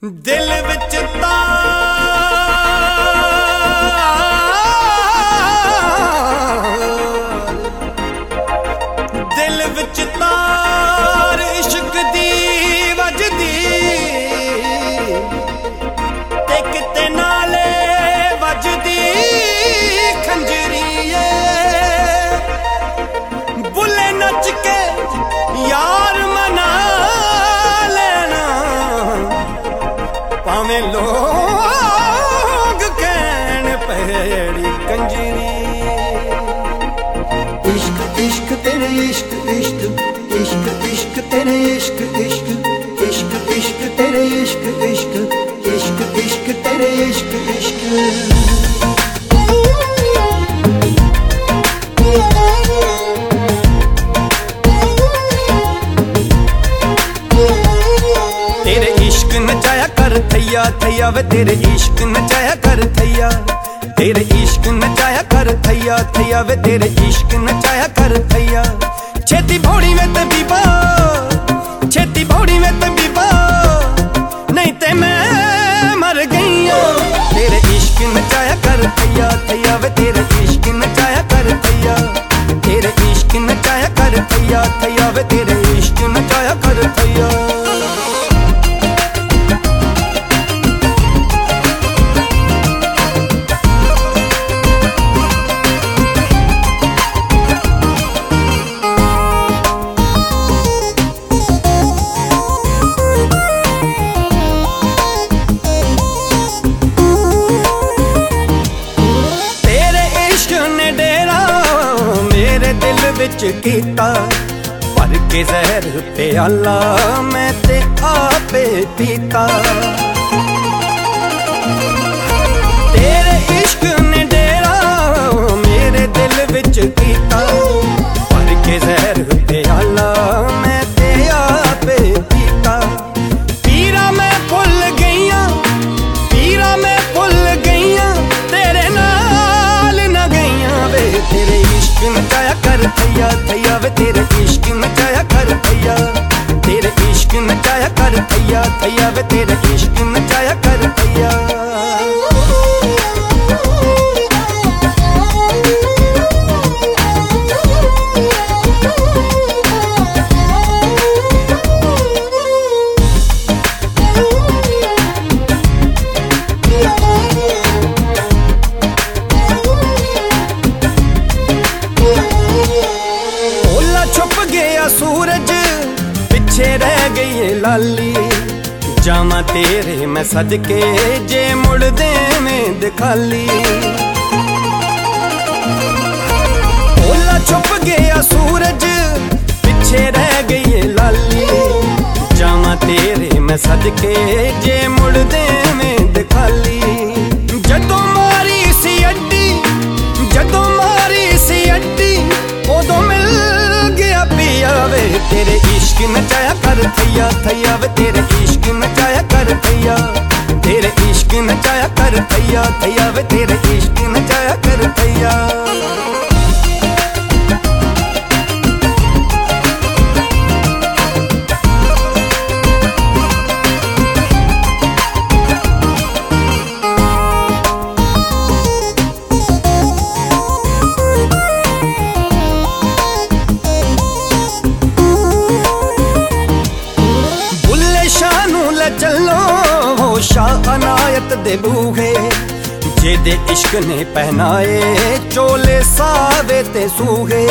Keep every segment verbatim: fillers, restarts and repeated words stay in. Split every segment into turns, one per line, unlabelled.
दिल विच तार दिल विच तार इश्क दी वजदी ते किते नाले वजदी खंजरीए बुले नच के यार मना लेना पावे लोग कहन पहड़ी कंजरी।
इश्क इश्क तेरे इश्क इश्क इश्क इश्क तेरे इश्क इश्क इश्क इश्क तेरे इश्क इश्क इश्क इश्क तेरे इश्क इश्क
तेरे इश्क नचाया कर थैया थैया वे तेरे इश्क नचाया कर थैया तेरे इश्क नचाया कर थैया थैया वे तेरे इश्क नचाया कर थैया। छेती भौड़ी में ते बीबा छेती भौड़ी में ते बीबा नहीं ते मैं मर गई हूं। तेरे इश्क नचाया कर थैया थैया वे तेरे इश्क नचाया कर थैया तेरे इश्क नचाया कर थैया थैया वे तेरे इश्क नचाया कर थैया। विच कीता भर के जहर प्याला मैं ते आपे पीता। तेरे इश्क ने डेरा मेरे दिल विच कीता भर के जहर प्याला मैं ते आपे पीता। पीरा मैं भुल गईया पीरा मैं भुल गईया तेरे नाल न गईया वे तेरे इश्क नचाया कर थैया थैया वे तेरे इश्क नचाया कर थैया तेरे इश्क नचाया कर थैया थैया वे तेरे इश्क नचाया कर थैया। सूरज पीछे रह गई है लाली जामा तेरे मैं सदके जे मुड़ दे में दिखाली। ओला छुप गया सूरज पीछे रह गई है लाली जामा तेरे मैं सदके जे मुड़ दे में दिखाली। जदों मारी सी अड्डी जदों मारी सी अड्डी उदों मिल गया पिया वे तेरे इश्क नचाया कर थैया थैया वे तेरे इश्क नचाया कर थैया तेरे इश्क नचाया कर थैया थैया वे तेरे इश्क नचाया कर थैया। चलो हो शाह अनायत दे बूहे जेदे इश्क ने पहनाए चोले सावे ते सूहे।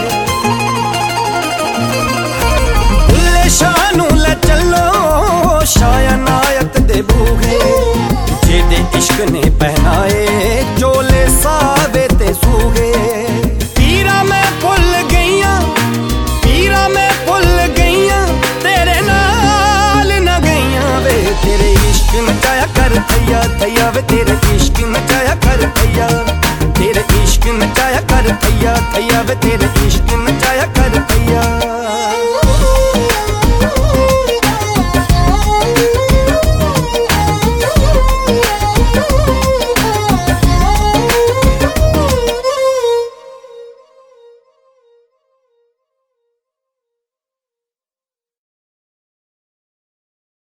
बुल्ले शाह नू ले चलो शाह अनायत दे बूहे जेदे इश्क ने पहनाए चोले सावे ते सूहे। पीरा मैं भुल गईया पीरा मैं भुल गईया तेरे नाल न गईया वे तेरे इश्क नचाया कर थैया थैया वे तेरे इश्क नचाया कर थैया तेरे इश्क नचाया कर थैया थैया वे तेरे इश्क नचाया